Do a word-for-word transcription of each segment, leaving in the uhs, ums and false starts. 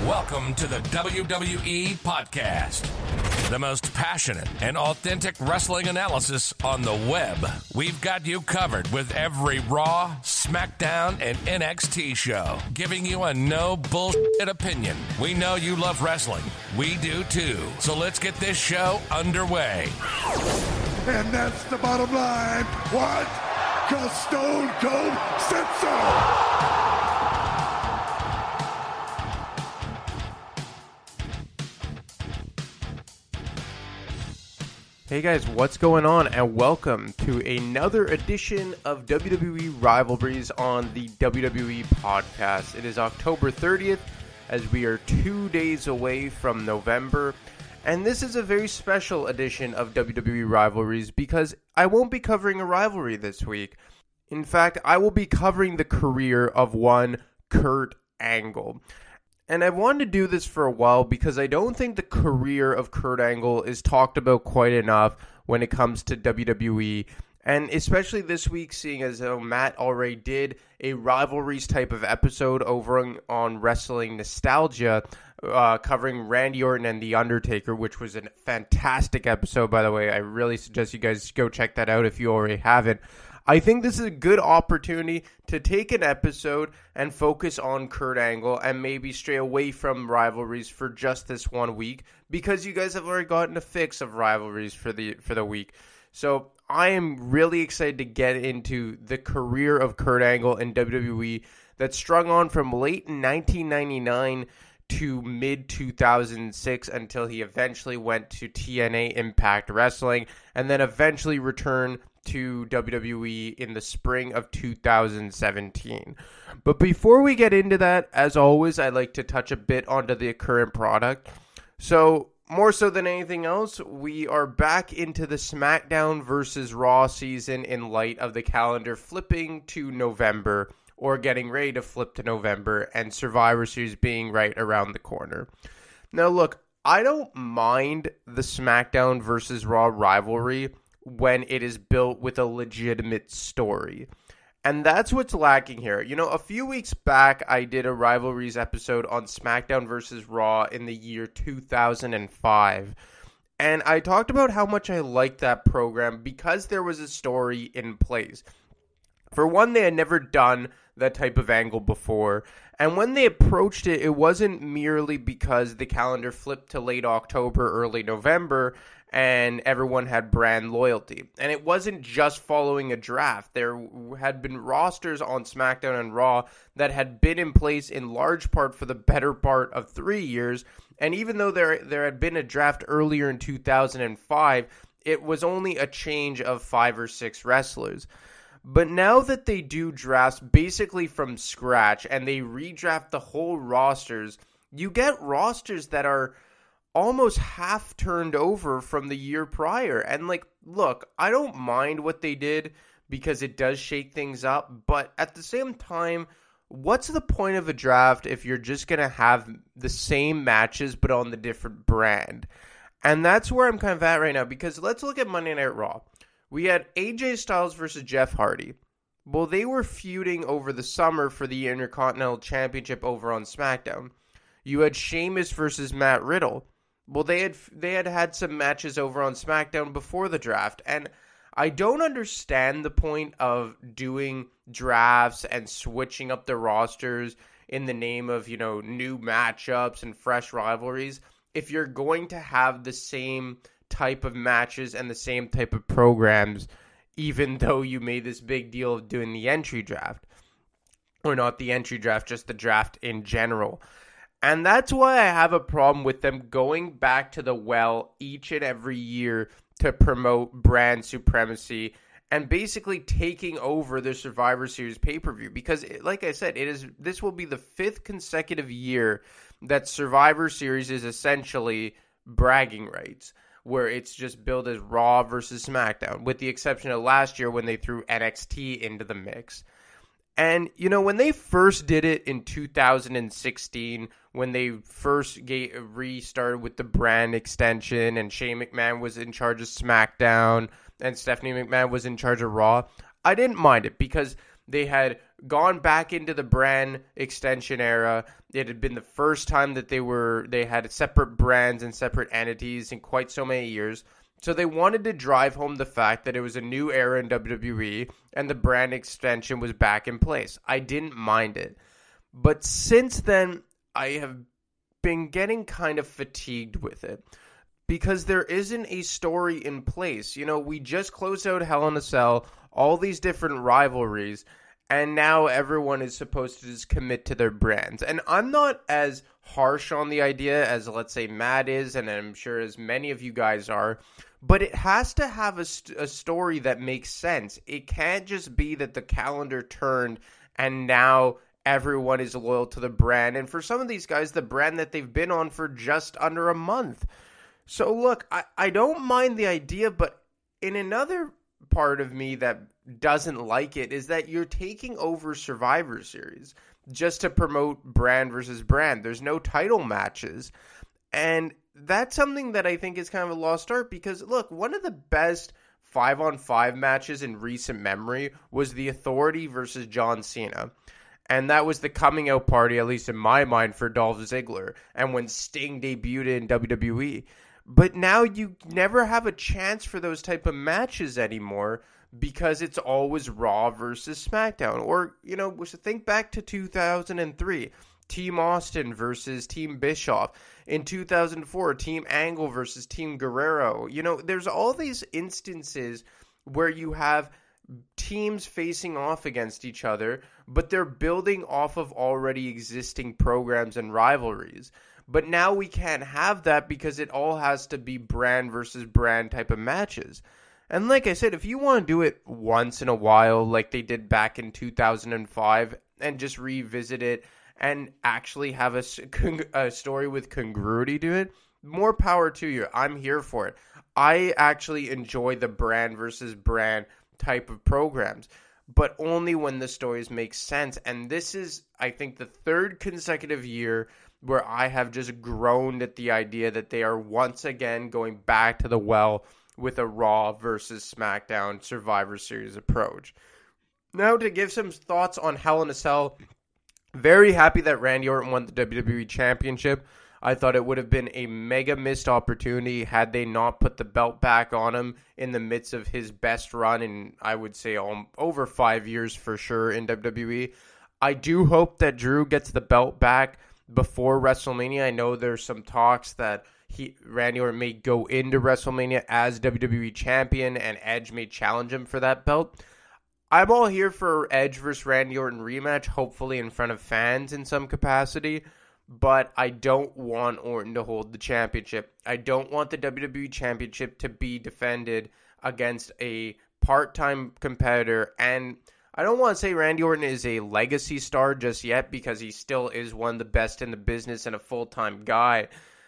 Welcome to the W W E Podcast, the most passionate and authentic wrestling analysis on the web. We've got you covered with every Raw, SmackDown, and N X T show, giving you a no bullshit opinion. We know you love wrestling. We do too. So let's get this show underway. And that's the bottom line. What? Because Stone Cold said so. Hey guys, what's going on, and welcome to another edition of W W E Rivalries on the W W E Podcast. It is October thirtieth, as we are two days away from November, and this is a very special edition of W W E Rivalries because I won't be covering a rivalry this week. In fact, I will be covering the career of one Kurt Angle. And I've wanted to do this for a while because I don't think the career of Kurt Angle is talked about quite enough when it comes to W W E. And especially this week, seeing as though Matt already did a rivalries type of episode over on, on Wrestling Nostalgia, uh, covering Randy Orton and The Undertaker, which was a fantastic episode, by the way. I really suggest you guys go check that out if you already haven't. I think this is a good opportunity to take an episode and focus on Kurt Angle and maybe stray away from rivalries for just this one week because you guys have already gotten a fix of rivalries for the for the week. So I am really excited to get into the career of Kurt Angle in W W E that strung on from late nineteen ninety-nine to mid two thousand six until he eventually went to T N A Impact Wrestling and then eventually returned to W W E in the spring of two thousand seventeen. But before we get into that, as always, I'd like to touch a bit onto the current product. So, more so than anything else, we are back into the SmackDown versus Raw season in light of the calendar flipping to November, or getting ready to flip to November, and Survivor Series being right around the corner. Now look, I don't mind the SmackDown versus Raw rivalry when it is built with a legitimate story. And that's what's lacking here. You know, a few weeks back, I did a rivalries episode on SmackDown versus Raw in the year two thousand five. And I talked about how much I liked that program because there was a story in place. For one, they had never done that type of angle before. And when they approached it, it wasn't merely because the calendar flipped to late October, early November, and everyone had brand loyalty. And it wasn't just following a draft. There had been rosters on SmackDown and Raw that had been in place in large part for the better part of three years. And even though there there had been a draft earlier in two thousand five, it was only a change of five or six wrestlers. But now that they do drafts basically from scratch and they redraft the whole rosters, you get rosters that are almost half turned over from the year prior. And like, look, I don't mind what they did because it does shake things up. But at the same time, what's the point of a draft if you're just going to have the same matches but on the different brand? And that's where I'm kind of at right now, because let's look at Monday Night Raw. We had A J Styles versus Jeff Hardy. Well, they were feuding over the summer for the Intercontinental Championship over on SmackDown. You had Sheamus versus Matt Riddle. Well, they had they had had some matches over on SmackDown before the draft, and I don't understand the point of doing drafts and switching up the rosters in the name of, you know, new matchups and fresh rivalries if you're going to have the same type of matches and the same type of programs, even though you made this big deal of doing the entry draft. Or not the entry draft, just the draft in general. And that's why I have a problem with them going back to the well each and every year to promote brand supremacy and basically taking over the Survivor Series pay-per-view. Because, like I said, it is this will be the fifth consecutive year that Survivor Series is essentially bragging rights, where it's just billed as Raw versus SmackDown, with the exception of last year when they threw N X T into the mix. And, you know, when they first did it in two thousand sixteen, when they first get, restarted with the brand extension and Shane McMahon was in charge of SmackDown and Stephanie McMahon was in charge of Raw, I didn't mind it because they had gone back into the brand extension era. It had been the first time that they were they had separate brands and separate entities in quite so many years. So they wanted to drive home the fact that it was a new era in W W E and the brand extension was back in place. I didn't mind it. But since then, I have been getting kind of fatigued with it because there isn't a story in place. You know, we just closed out Hell in a Cell, all these different rivalries, and now everyone is supposed to just commit to their brands. And I'm not as harsh on the idea as, let's say, Matt is, and I'm sure as many of you guys are, but it has to have a, st- a story that makes sense. It can't just be that the calendar turned and now everyone is loyal to the brand. And for some of these guys, the brand that they've been on for just under a month. So look, I, I don't mind the idea, but in another part of me that doesn't like it is that you're taking over Survivor Series just to promote brand versus brand. There's no title matches. And that's something that I think is kind of a lost art because, look, one of the best five-on-five matches in recent memory was The Authority versus John Cena. And that was the coming out party, at least in my mind, for Dolph Ziggler. And when Sting debuted in W W E. But now you never have a chance for those type of matches anymore because it's always Raw versus SmackDown. Or, you know, think back to two thousand three. Team Austin versus Team Bischoff. In two thousand four, Team Angle versus Team Guerrero. You know, there's all these instances where you have teams facing off against each other, but they're building off of already existing programs and rivalries. But now we can't have that because it all has to be brand versus brand type of matches. And like I said, if you want to do it once in a while, like they did back in two thousand five, and just revisit it and actually have a, a story with congruity to it, more power to you. I'm here for it. I actually enjoy the brand versus brand type of programs, but only when the stories make sense. And this is, I think, the third consecutive year where I have just groaned at the idea that they are once again going back to the well with a Raw versus SmackDown Survivor Series approach. Now, to give some thoughts on Hell in a Cell, very happy that Randy Orton won the W W E Championship. I thought it would have been a mega missed opportunity had they not put the belt back on him in the midst of his best run in, I would say, um, over five years for sure in W W E. I do hope that Drew gets the belt back before WrestleMania. I know there's some talks that he Randy Orton may go into WrestleMania as W W E champion and Edge may challenge him for that belt. I'm all here for Edge versus Randy Orton rematch, hopefully in front of fans in some capacity. But I don't want Orton to hold the championship. I don't want the W W E Championship to be defended against a part-time competitor. And I don't want to say Randy Orton is a legacy star just yet because he still is one of the best in the business and a full-time guy.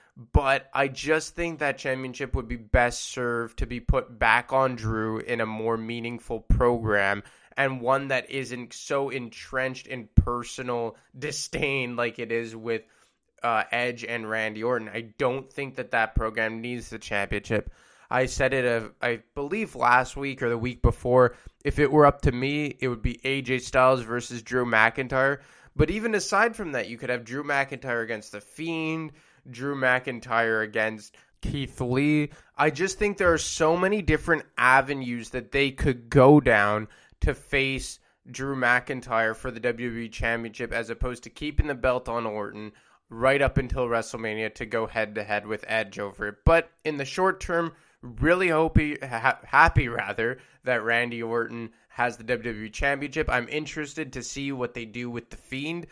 But I just think that championship would be best served to be put back on Drew in a more meaningful program, and one that isn't so entrenched in personal disdain like it is with uh, Edge and Randy Orton. I don't think that that program needs the championship. I said it, uh, I believe, last week or the week before. If it were up to me, it would be A J Styles versus Drew McIntyre. But even aside from that, you could have Drew McIntyre against The Fiend, Drew McIntyre against Keith Lee. I just think there are so many different avenues that they could go down to face Drew McIntyre for the W W E Championship, as opposed to keeping the belt on Orton right up until WrestleMania to go head-to-head with Edge over it. But in the short term, really hope he, ha- happy rather that Randy Orton has the W W E Championship. I'm interested to see what they do with The Fiend,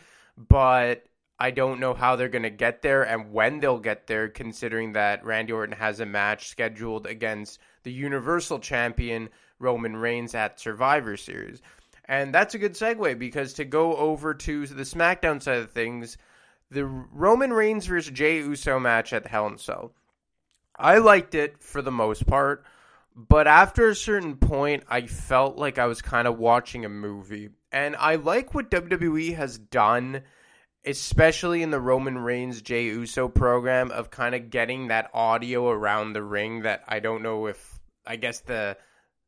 but I don't know how they're going to get there and when they'll get there, considering that Randy Orton has a match scheduled against the Universal Champion Roman Reigns at Survivor Series. And that's a good segue, because to go over to the SmackDown side of things, the Roman Reigns versus Jey Uso match at Hell in a Cell, I liked it for the most part, but after a certain point, I felt like I was kind of watching a movie. And I like what W W E has done, especially in the Roman Reigns Jey Uso program, of kind of getting that audio around the ring that I don't know if, I guess the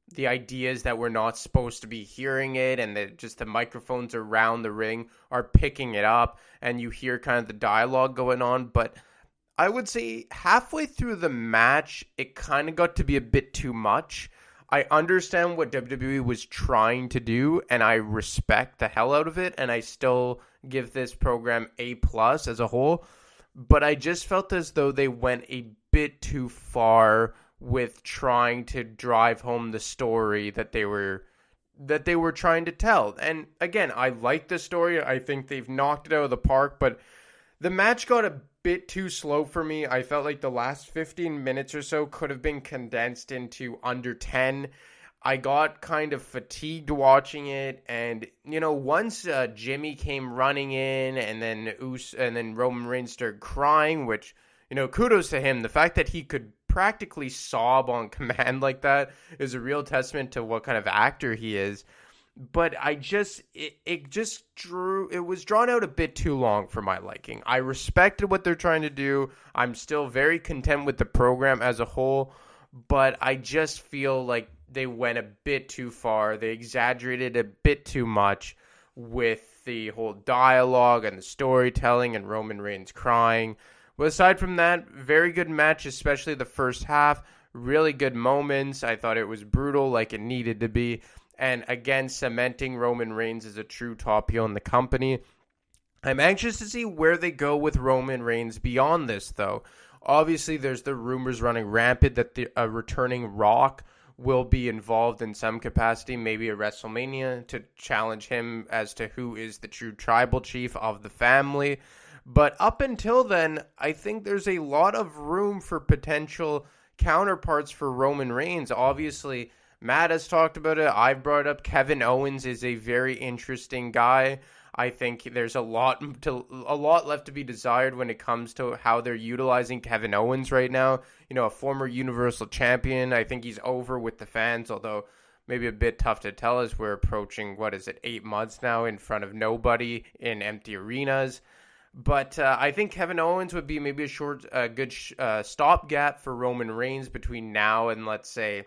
the ideas that we're not supposed to be hearing it, and that just the microphones around the ring are picking it up, and you hear kind of the dialogue going on. But I would say halfway through the match, it kind of got to be a bit too much. I understand what W W E was trying to do, and I respect the hell out of it, and I still give this program A plus as a whole. But I just felt as though they went a bit too far with trying to drive home the story that they were that they were trying to tell. And again, I like the story. I think they've knocked it out of the park, but the match got a bit too slow for me. I felt like the last fifteen minutes or so could have been condensed into under ten. I got kind of fatigued watching it, and you know, once uh, Jimmy came running in, and then Us- and then Roman Reigns started crying, which, you know, kudos to him. The fact that he could practically sob on command like that is a real testament to what kind of actor he is. But I just, it, it just drew, it was drawn out a bit too long for my liking. I respected what they're trying to do. I'm still very content with the program as a whole, but I just feel like they went a bit too far. They exaggerated a bit too much with the whole dialogue and the storytelling and Roman Reigns crying. But aside from that, very good match, especially the first half. Really good moments. I thought it was brutal like it needed to be. And again, cementing Roman Reigns as a true top heel in the company. I'm anxious to see where they go with Roman Reigns beyond this, though. Obviously, there's the rumors running rampant that the uh, returning Rock will be involved in some capacity, maybe at WrestleMania, to challenge him as to who is the true tribal chief of the family. But up until then, I think there's a lot of room for potential counterparts for Roman Reigns. Obviously, Matt has talked about it. I've brought up Kevin Owens is a very interesting guy. I think there's a lot to a lot left to be desired when it comes to how they're utilizing Kevin Owens right now. You know, a former Universal Champion. I think he's over with the fans, although maybe a bit tough to tell as we're approaching, what is it, eight months now in front of nobody in empty arenas. But uh, I think Kevin Owens would be maybe a short, uh, good sh- uh, stopgap for Roman Reigns between now and, let's say,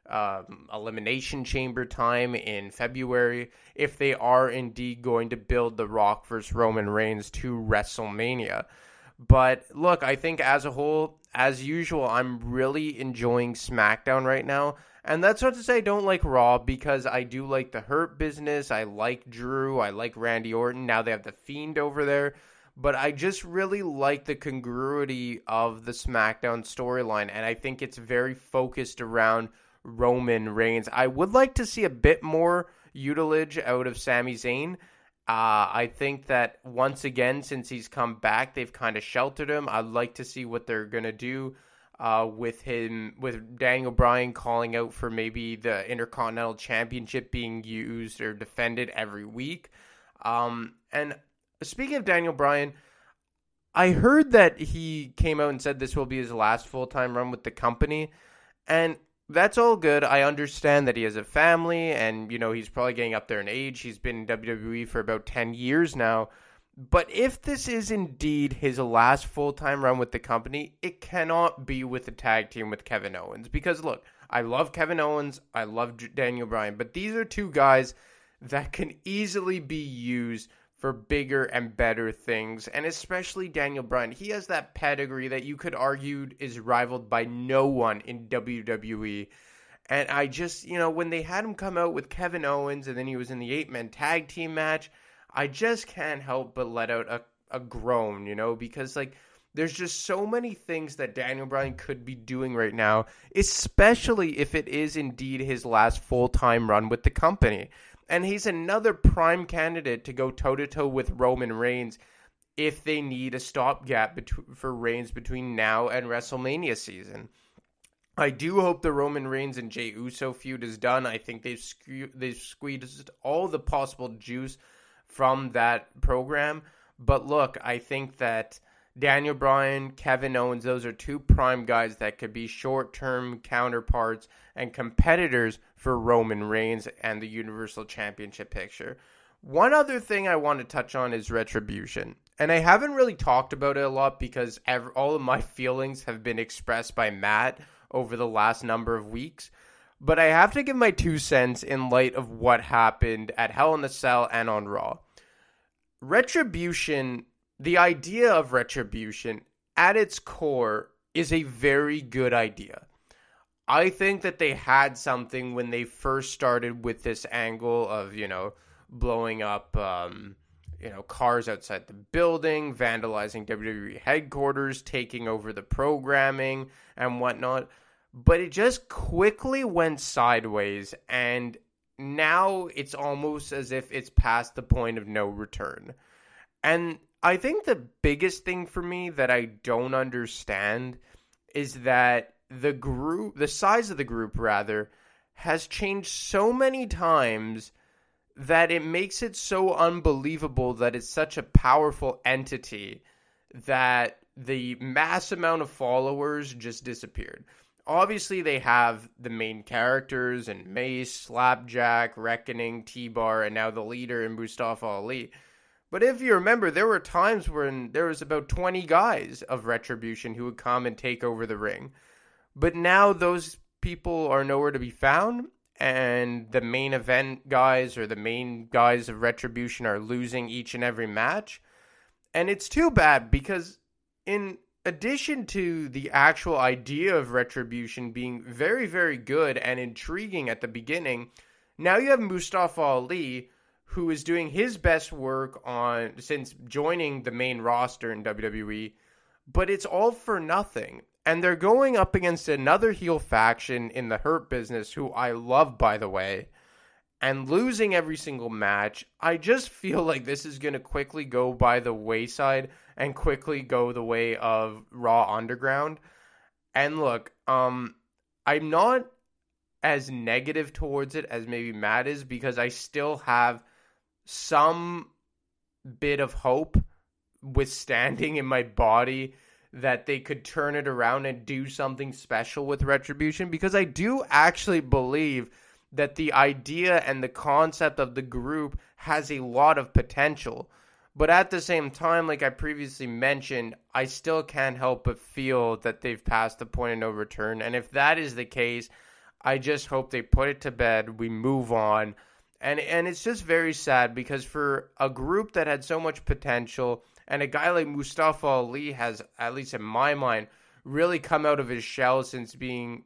Um, Elimination Chamber time in February, if they are indeed going to build The Rock versus Roman Reigns to WrestleMania. But look, I think as a whole, as usual, I'm really enjoying SmackDown right now. And that's not to say I don't like Raw, because I do like the Hurt Business. I like Drew. I like Randy Orton. Now they have The Fiend over there. But I just really like the congruity of the SmackDown storyline. And I think it's very focused around Roman Reigns. I would like to see a bit more utilage out of Sami Zayn. Uh, I think that once again, since he's come back, they've kind of sheltered him. I'd like to see what they're going to do uh, with him, with Daniel Bryan calling out for maybe the Intercontinental Championship being used or defended every week. Um, and speaking of Daniel Bryan, I heard that he came out and said this will be his last full-time run with the company. And that's all good. I understand that he has a family and, you know, he's probably getting up there in age. He's been in W W E for about ten years now. But if this is indeed his last full-time run with the company, it cannot be with a tag team with Kevin Owens. Because, look, I love Kevin Owens. I love Daniel Bryan. But these are two guys that can easily be used for bigger and better things, and especially Daniel Bryan. He has that pedigree that you could argue is rivaled by no one in W W E. And I just, you know, when they had him come out with Kevin Owens and then he was in the eight-man tag team match, I just can't help but let out a, a groan, you know, because, like, there's just so many things that Daniel Bryan could be doing right now, especially if it is indeed his last full-time run with the company. And he's another prime candidate to go toe-to-toe with Roman Reigns if they need a stopgap bet- for Reigns between now and WrestleMania season. I do hope the Roman Reigns and Jey Uso feud is done. I think they've, sque- they've squeezed all the possible juice from that program. But look, I think that Daniel Bryan, Kevin Owens, those are two prime guys that could be short-term counterparts and competitors for Roman Reigns and the Universal Championship picture. One other thing I want to touch on is Retribution. And I haven't really talked about it a lot because ever, all of my feelings have been expressed by Matt over the last number of weeks. but I have to give my two cents in light of what happened at Hell in a Cell and on Raw. Retribution, the idea of Retribution, at its core, is a very good idea. I think that they had something when they first started with this angle of, you know, blowing up, um, you know, cars outside the building, vandalizing W W E headquarters, taking over the programming and whatnot. But it just quickly went sideways, and now it's almost as if it's past the point of no return. And I think the biggest thing for me that I don't understand is that the group, the size of the group rather, has changed so many times that it makes it so unbelievable that it's such a powerful entity that the mass amount of followers just disappeared. Obviously, they have the main characters and Mace, Slapjack, Reckoning, T-Bar, and now the leader in Mustafa Ali. But if you remember, there were times when there was about twenty guys of Retribution who would come and take over the ring. But now those people are nowhere to be found, and the main event guys or the main guys of Retribution are losing each and every match. And it's too bad because in addition to the actual idea of Retribution being very, very good and intriguing at the beginning, now you have Mustafa Ali, who is doing his best work on since joining the main roster in W W E, but it's all for nothing. And they're going up against another heel faction in the Hurt Business, who I love, by the way, and losing every single match. I just feel like this is going to quickly go by the wayside and quickly go the way of Raw Underground. And look, um, I'm not as negative towards it as maybe Matt is, because I still have some bit of hope withstanding in my body that they could turn it around and do something special with Retribution, because I do actually believe that the idea and the concept of the group has a lot of potential. But at the same time, like I previously mentioned, I still can't help but feel that they've passed the point of no return. And if that is the case, I just hope they put it to bed, we move on. And and it's just very sad, because for a group that had so much potential, and a guy like Mustafa Ali has, at least in my mind, really come out of his shell since being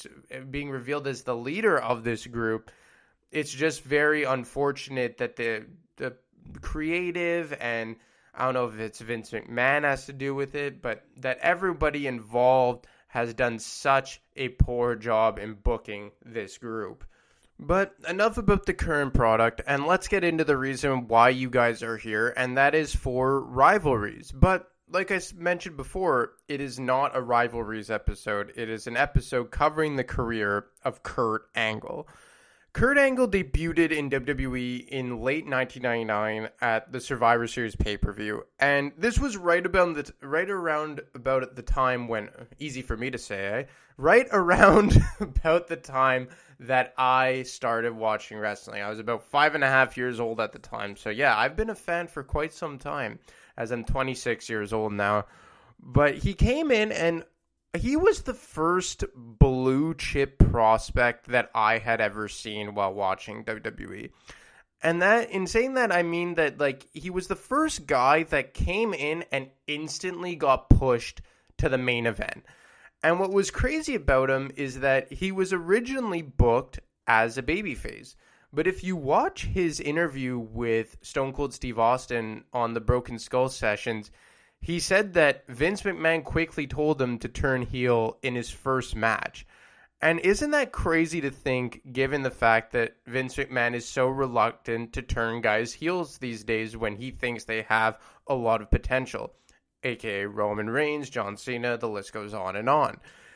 being revealed as the leader of this group, it's just very unfortunate that the the creative, and I don't know if it's Vince McMahon has to do with it, but that everybody involved has done such a poor job in booking this group. But enough about the current product, and let's get into the reason why you guys are here, and that is for rivalries. But like I mentioned before, it is not a rivalries episode. It is an episode covering the career of Kurt Angle. Kurt Angle debuted in W W E in late nineteen ninety-nine at the Survivor Series pay-per-view, and this was right about the right around about at the time when, easy for me to say, eh? right around about the time that I started watching wrestling. I was about five and a half years old at the time, so yeah, I've been a fan for quite some time, as I'm twenty-six years old now. But he came in, and he was the first blue chip prospect that I had ever seen while watching W W E. And that, in saying that, I mean that, like, he was the first guy that came in and instantly got pushed to the main event. And what was crazy about him is that he was originally booked as a babyface. But if you watch his interview with Stone Cold Steve Austin on the Broken Skull sessions, he said that Vince McMahon quickly told him to turn heel in his first match. And isn't that crazy to think, given the fact that Vince McMahon is so reluctant to turn guys heels these days when he thinks they have a lot of potential, aka Roman Reigns, John Cena, the list goes on and on.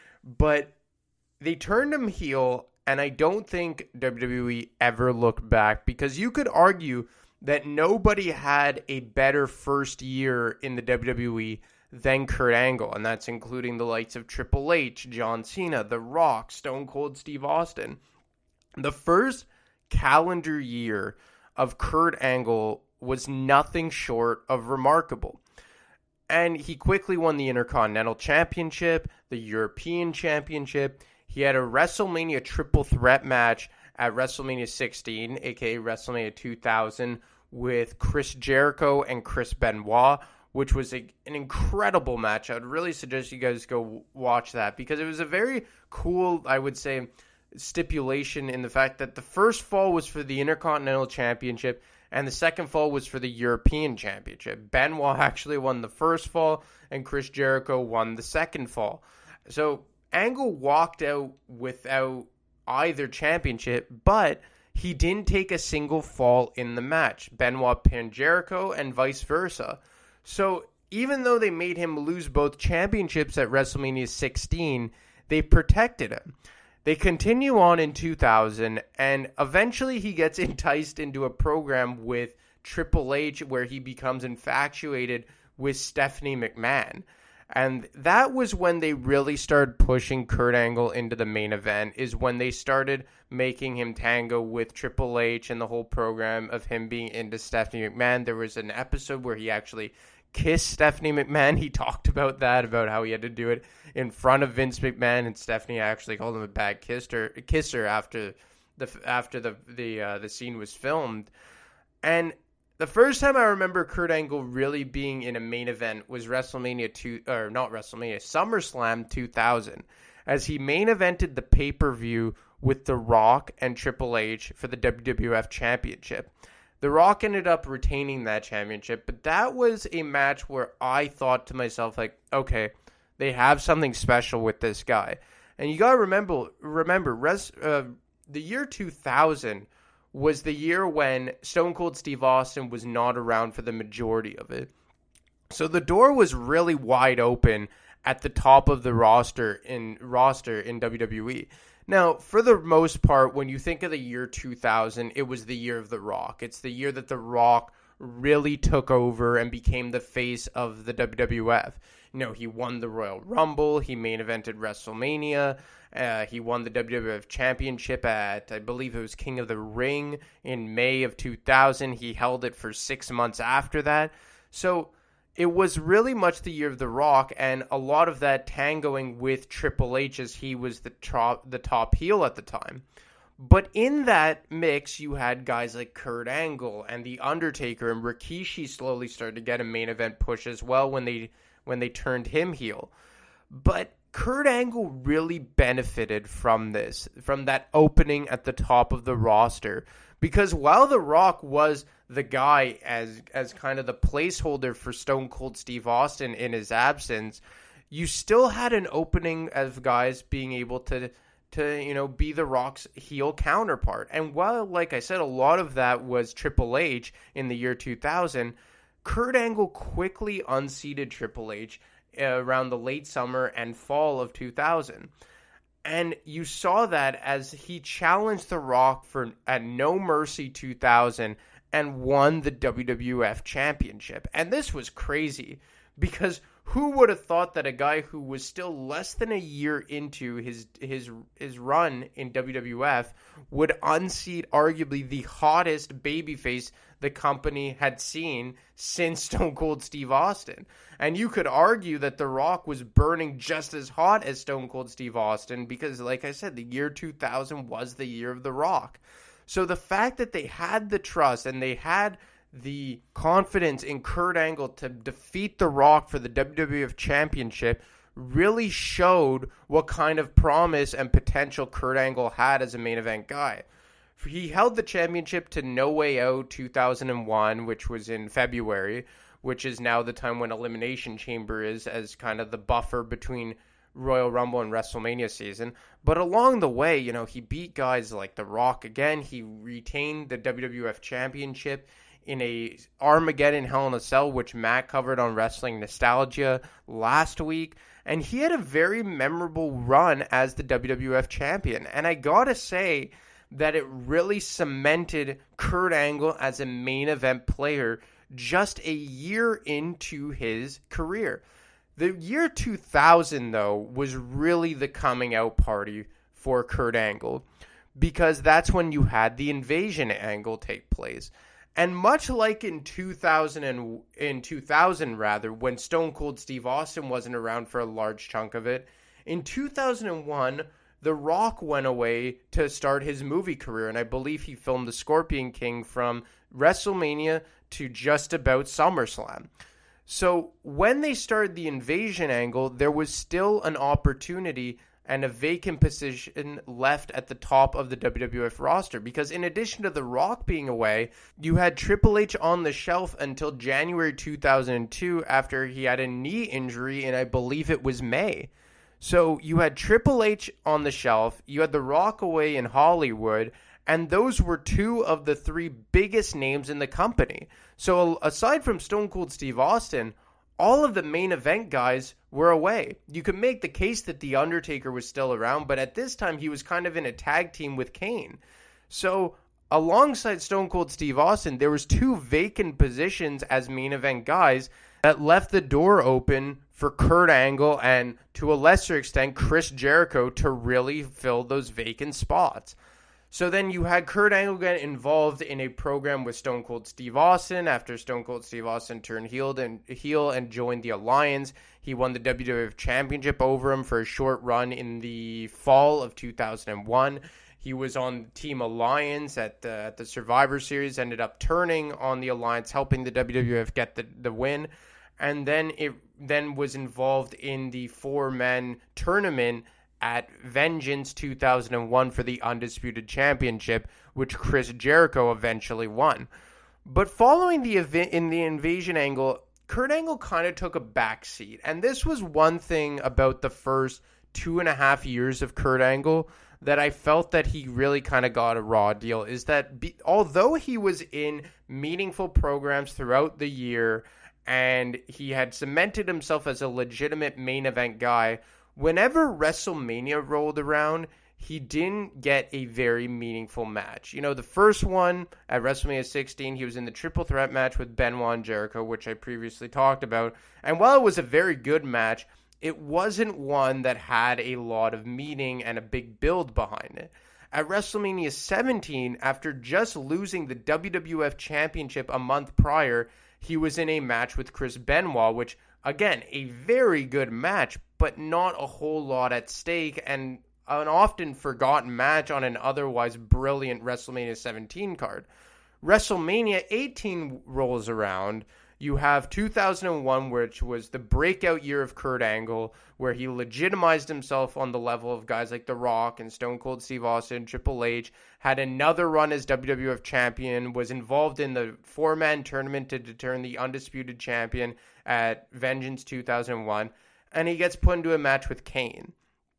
But they turned him heel, and I don't think W W E ever looked back, because you could argue that nobody had a better first year in the W W E than Kurt Angle, and that's including the likes of Triple H, John Cena, The Rock, Stone Cold Steve Austin. The first calendar year of Kurt Angle was nothing short of remarkable. And he quickly won the Intercontinental Championship, the European Championship. He had a WrestleMania triple threat match at WrestleMania sixteen, aka WrestleMania two thousand, with Chris Jericho and Chris Benoit, which was a, an incredible match. I would really suggest you guys go watch that because it was a very cool, I would say, stipulation in the fact that the first fall was for the Intercontinental Championship and the second fall was for the European Championship. Benoit actually won the first fall and Chris Jericho won the second fall. So Angle walked out without either championship, but he didn't take a single fall in the match. Benoit pinned Jericho and vice versa. So even though they made him lose both championships at WrestleMania sixteen, they protected him. They continue on in two thousand, and eventually he gets enticed into a program with Triple H where he becomes infatuated with Stephanie McMahon. And that was when they really started pushing Kurt Angle into the main event, is when they started making him tango with Triple H and the whole program of him being into Stephanie McMahon. There was an episode where he actually kissed Stephanie McMahon. He talked about that, about how he had to do it in front of Vince McMahon, and Stephanie actually called him a bad kisser, kisser after the after the the uh, the scene was filmed. And the first time I remember Kurt Angle really being in a main event was WrestleMania two, or not WrestleMania, SummerSlam two thousand, as he main evented the pay-per-view with The Rock and Triple H for the W W F Championship. The Rock ended up retaining that championship, but that was a match where I thought to myself, like, okay, they have something special with this guy. And you gotta remember, remember, res, uh, the year two thousand was the year when Stone Cold Steve Austin was not around for the majority of it. So the door was really wide open at the top of the roster in roster in W W E. Now, for the most part, when you think of the year two thousand, it was the year of The Rock. It's the year that The Rock really took over and became the face of the W W F. You know, he won the Royal Rumble, he main evented WrestleMania, uh, he won the W W F Championship at, I believe it was King of the Ring in May of two thousand. He held it for six months after that. So it was really much the year of The Rock, and a lot of that tangoing with Triple H as he was the top, the top heel at the time. But in that mix, you had guys like Kurt Angle and The Undertaker, and Rikishi slowly started to get a main event push as well when they when they turned him heel. But Kurt Angle really benefited from this, from that opening at the top of the roster, because while The Rock was the guy as as kind of the placeholder for Stone Cold Steve Austin in his absence, you still had an opening of guys being able to to you know be The Rock's heel counterpart. And while, like I said, a lot of that was Triple H in the year two thousand, Kurt Angle quickly unseated Triple H uh, around the late summer and fall of two thousand. And you saw that as he challenged The Rock for at No Mercy two thousand and won the W W F Championship. And this was crazy because who would have thought that a guy who was still less than a year into his his his run in W W F would unseat arguably the hottest babyface the company had seen since Stone Cold Steve Austin. And you could argue that The Rock was burning just as hot as Stone Cold Steve Austin because, like I said, the year two thousand was the year of The Rock. So the fact that they had the trust and they had the confidence in Kurt Angle to defeat The Rock for the W W F Championship really showed what kind of promise and potential Kurt Angle had as a main event guy. He held the championship to No Way Out two thousand one, which was in February, which is now the time when Elimination Chamber is, as kind of the buffer between Royal Rumble and WrestleMania season. But along the way, you know, he beat guys like The Rock again. He retained the W W F Championship in a Armageddon Hell in a Cell, which Matt covered on Wrestling Nostalgia last week. And he had a very memorable run as the W W F champion. And I gotta say that it really cemented Kurt Angle as a main event player just a year into his career. The year two thousand, though, was really the coming out party for Kurt Angle, because that's when you had the Invasion angle take place. And much like in two thousand and in two thousand rather, when Stone Cold Steve Austin wasn't around for a large chunk of it, in two thousand one, The Rock went away to start his movie career, and I believe he filmed The Scorpion King from WrestleMania to just about SummerSlam. So when they started the Invasion angle, there was still an opportunity and a vacant position left at the top of the W W F roster, because in addition to The Rock being away, you had Triple H on the shelf until January two thousand two after he had a knee injury, and I believe it was May. So you had Triple H on the shelf, you had The Rock away in Hollywood, and those were two of the three biggest names in the company. So aside from Stone Cold Steve Austin, all of the main event guys were away. You could make the case that The Undertaker was still around, but at this time he was kind of in a tag team with Kane. So alongside Stone Cold Steve Austin, there was two vacant positions as main event guys that left the door open for Kurt Angle and, to a lesser extent, Chris Jericho to really fill those vacant spots. So then you had Kurt Angle get involved in a program with Stone Cold Steve Austin after Stone Cold Steve Austin turned heel and, heel and joined the Alliance. He won the W W F Championship over him for a short run in the fall of two thousand one. He was on Team Alliance at the, at the Survivor Series, ended up turning on the Alliance, helping the W W F get the, the win. And then it then was involved in the four-man tournament at Vengeance two thousand one for the Undisputed Championship, which Chris Jericho eventually won. But following the event in the Invasion angle, Kurt Angle kind of took a backseat. And this was one thing about the first two and a half years of Kurt Angle that I felt that he really kind of got a raw deal, is that be, although he was in meaningful programs throughout the year and he had cemented himself as a legitimate main event guy, whenever WrestleMania rolled around, he didn't get a very meaningful match. You know, the first one at WrestleMania sixteen, he was in the triple threat match with Benoit and Jericho, which I previously talked about. And while it was a very good match, it wasn't one that had a lot of meaning and a big build behind it. At WrestleMania seventeen, after just losing the W W F Championship a month prior, he was in a match with Chris Benoit, which, again, a very good match, but not a whole lot at stake, and an often forgotten match on an otherwise brilliant WrestleMania seventeen card. WrestleMania eighteen rolls around. You have two thousand one, which was the breakout year of Kurt Angle, where he legitimized himself on the level of guys like The Rock and Stone Cold Steve Austin, Triple H, had another run as W W F champion, was involved in the four-man tournament to determine the undisputed champion at Vengeance two thousand one, and he gets put into a match with Kane.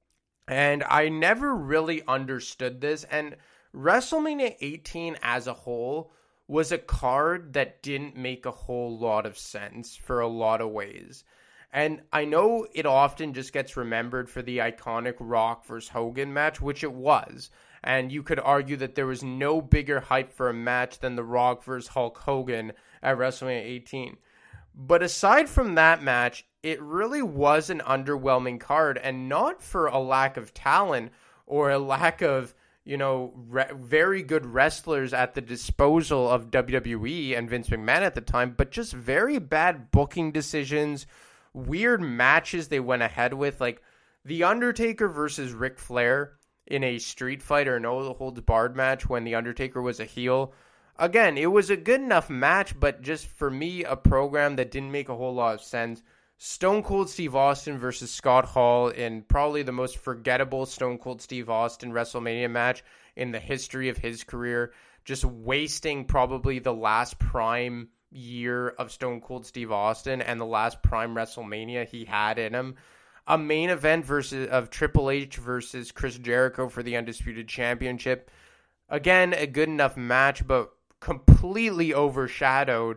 And I never really understood this, and WrestleMania eighteen as a whole was a card that didn't make a whole lot of sense for a lot of ways. And I know it often just gets remembered for the iconic Rock versus Hogan match, which it was. And you could argue that there was no bigger hype for a match than the Rock versus Hulk Hogan at WrestleMania eighteen. But aside from that match, it really was an underwhelming card, and not for a lack of talent or a lack of, you know, re- very good wrestlers at the disposal of W W E and Vince McMahon at the time, but just very bad booking decisions, weird matches they went ahead with, like The Undertaker versus Ric Flair in a Street Fight or No Holds Barred match when The Undertaker was a heel. Again, it was a good enough match, but just for me, a program that didn't make a whole lot of sense. Stone Cold Steve Austin versus Scott Hall in probably the most forgettable Stone Cold Steve Austin WrestleMania match in the history of his career. Just wasting probably the last prime year of Stone Cold Steve Austin and the last prime WrestleMania he had in him. A main event versus of Triple H versus Chris Jericho for the Undisputed Championship. Again, a good enough match, but completely overshadowed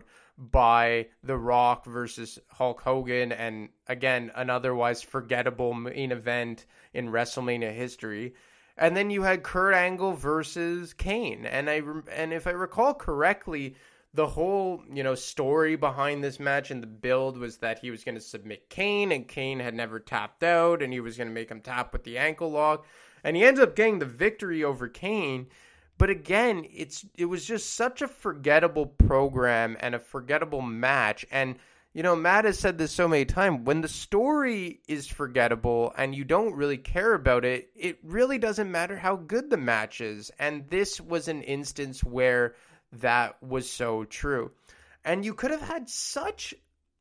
by The Rock versus Hulk Hogan, and again, an otherwise forgettable main event in WrestleMania history. And then you had Kurt Angle versus Kane, and I and if I recall correctly, the whole, you know, story behind this match and the build was that he was going to submit Kane, and Kane had never tapped out, and he was going to make him tap with the ankle lock, and he ended up getting the victory over Kane. But again, it's it was just such a forgettable program and a forgettable match. And you know, Matt has said this so many times, when the story is forgettable and you don't really care about it, it really doesn't matter how good the match is. And this was an instance where that was so true. And you could have had such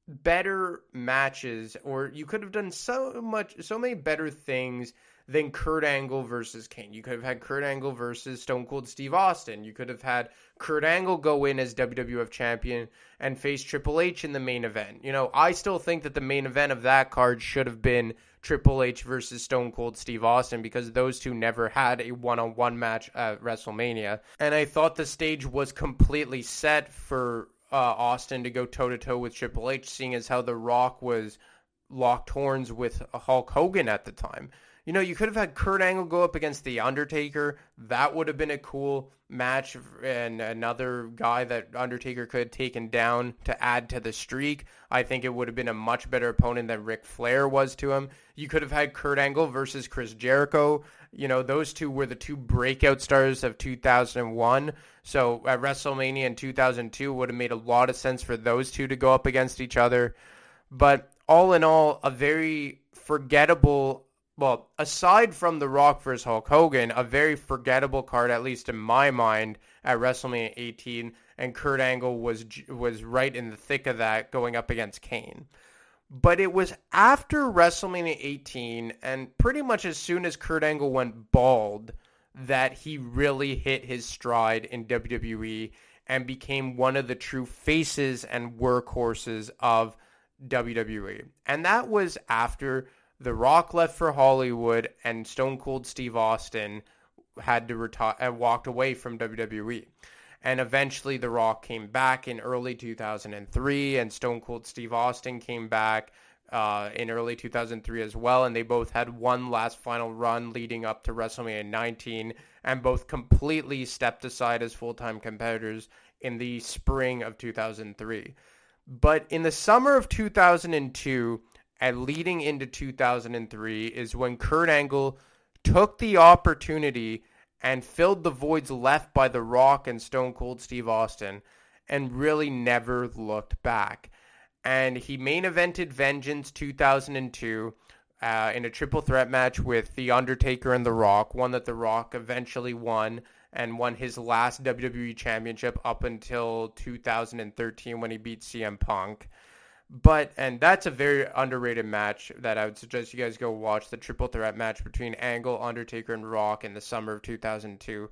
better matches, or you could have done so much, so many better things than Kurt Angle versus Kane. You could have had Kurt Angle versus Stone Cold Steve Austin. You could have had Kurt Angle go in as W W F champion and face Triple H in the main event. You know, I still think that the main event of that card should have been Triple H versus Stone Cold Steve Austin, because those two never had a one-on-one match at WrestleMania. And I thought the stage was completely set for uh, Austin to go toe-to-toe with Triple H, seeing as how The Rock was locked horns with Hulk Hogan at the time. You know, you could have had Kurt Angle go up against The Undertaker. That would have been a cool match, and another guy that Undertaker could have taken down to add to the streak. I think it would have been a much better opponent than Ric Flair was to him. You could have had Kurt Angle versus Chris Jericho. You know, those two were the two breakout stars of two thousand one. So at WrestleMania in two thousand two, it would have made a lot of sense for those two to go up against each other. But all in all, a very forgettable, well, aside from The Rock versus Hulk Hogan, a very forgettable card, at least in my mind, at WrestleMania eighteen, and Kurt Angle was was right in the thick of that, going up against Kane. But it was after WrestleMania eighteen, and pretty much as soon as Kurt Angle went bald, that he really hit his stride in W W E and became one of the true faces and workhorses of W W E. And that was after The Rock left for Hollywood and Stone Cold Steve Austin had to retire and walked away from W W E. And eventually The Rock came back in early two thousand three, and Stone Cold Steve Austin came back uh, in early two thousand three as well. And they both had one last final run leading up to WrestleMania nineteen, and both completely stepped aside as full-time competitors in the spring of two thousand three. But in the summer of two thousand two, and leading into two thousand three, is when Kurt Angle took the opportunity and filled the voids left by The Rock and Stone Cold Steve Austin, and really never looked back. And he main evented Vengeance two thousand two uh, in a triple threat match with The Undertaker and The Rock, one that The Rock eventually won, and won his last W W E championship up until two thousand thirteen when he beat C M Punk. But, and that's a very underrated match that I would suggest you guys go watch, the triple threat match between Angle, Undertaker, and Rock in the summer of two thousand two.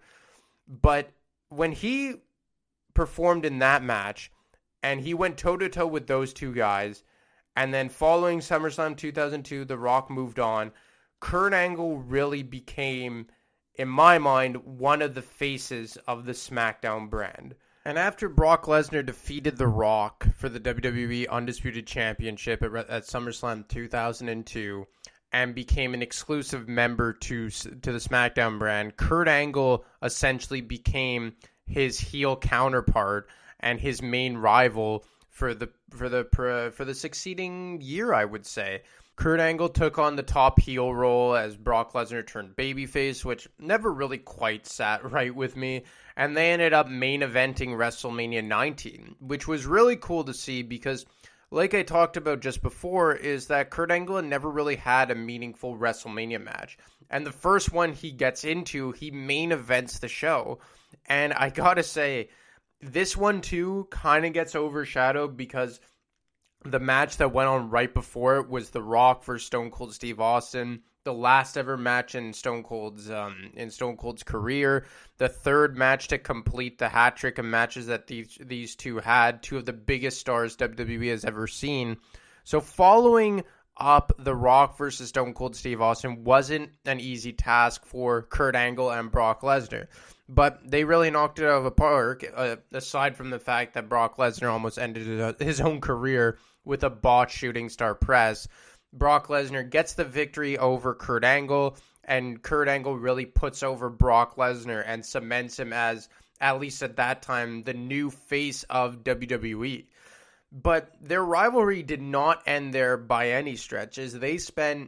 But when he performed in that match, and he went toe-to-toe with those two guys, and then following SummerSlam two thousand two, The Rock moved on, Kurt Angle really became, in my mind, one of the faces of the SmackDown brand. And after Brock Lesnar defeated The Rock for the W W E Undisputed Championship at, at SummerSlam two thousand two and became an exclusive member to, to the SmackDown brand, Kurt Angle essentially became his heel counterpart and his main rival for the for the for the succeeding year, I would say. Kurt Angle took on the top heel role as Brock Lesnar turned babyface, which never really quite sat right with me. And they ended up main eventing WrestleMania nineteen, which was really cool to see because, like I talked about just before, is that Kurt Angle never really had a meaningful WrestleMania match. And the first one he gets into, he main events the show. And I gotta say, this one too kind of gets overshadowed because the match that went on right before it was The Rock versus Stone Cold Steve Austin, the last ever match in Stone Cold's um, in Stone Cold's career, the third match to complete the hat trick of matches that these these two had, two of the biggest stars W W E has ever seen. So following up The Rock versus Stone Cold Steve Austin wasn't an easy task for Kurt Angle and Brock Lesnar. But they really knocked it out of the park, uh, aside from the fact that Brock Lesnar almost ended his own career with a botched shooting star press. Brock Lesnar gets the victory over Kurt Angle, and Kurt Angle really puts over Brock Lesnar and cements him as, at least at that time, the new face of W W E. But their rivalry did not end there by any stretch, as they spent,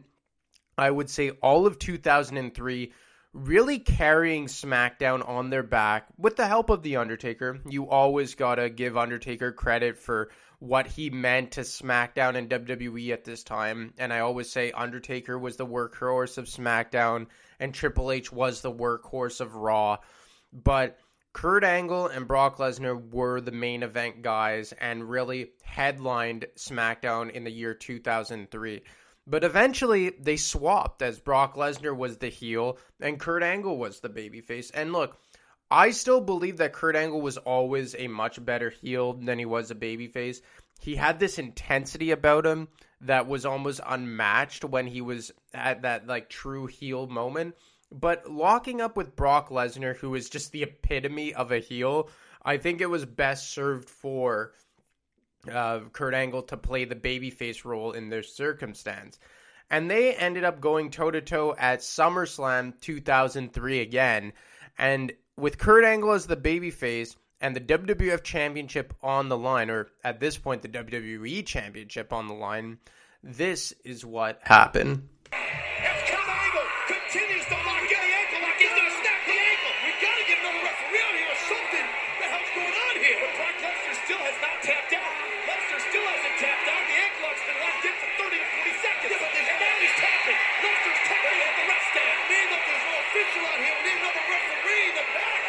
I would say, all of two thousand three really carrying SmackDown on their back with the help of The Undertaker. You always gotta give Undertaker credit for what he meant to SmackDown and W W E at this time. And I always say Undertaker was the workhorse of SmackDown and Triple H was the workhorse of Raw. But Kurt Angle and Brock Lesnar were the main event guys and really headlined SmackDown in the year two thousand three. But eventually they swapped as Brock Lesnar was the heel and Kurt Angle was the babyface. And look, I still believe that Kurt Angle was always a much better heel than he was a babyface. He had this intensity about him that was almost unmatched when he was at that like true heel moment. But locking up with Brock Lesnar, who is just the epitome of a heel, I think it was best served for uh, Kurt Angle to play the babyface role in this circumstance. And they ended up going toe-to-toe at SummerSlam two thousand three again. And with Kurt Angle as the babyface and the W W F Championship on the line, or at this point the W W E Championship on the line, this is what happened. As Kurt Angle continues to lock in the ankle lock, he's going to snap the ankle. We've got to get another referee out here or something. What the hell's going on here? But Brock Lesnar still has not tapped out. Lesnar still hasn't tapped out. The ankle lock's been locked in for thirty to forty seconds. Yeah, but and now he's tapping. Lesnar's tapping at the rest stand. We need that there's no official out here. We need another referee in the back.